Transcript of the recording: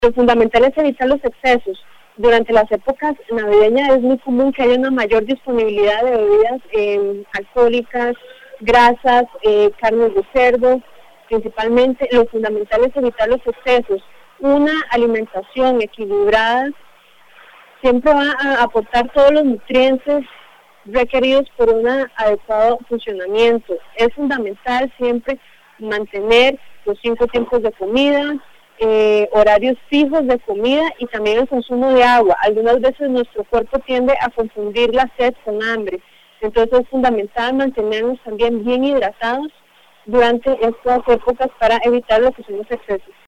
Lo fundamental es evitar los excesos. Durante las épocas navideñas es muy común que haya una mayor disponibilidad de bebidas alcohólicas, grasas, carnes de cerdo, principalmente. Lo fundamental es evitar los excesos. Una alimentación equilibrada siempre va a aportar todos los nutrientes requeridos por un adecuado funcionamiento. Es fundamental siempre mantener los 5 tiempos de comida, horarios fijos de comida y también el consumo de agua. Algunas veces nuestro cuerpo tiende a confundir la sed con hambre, entonces es fundamental mantenernos también bien hidratados durante estas épocas para evitar lo que son los excesos.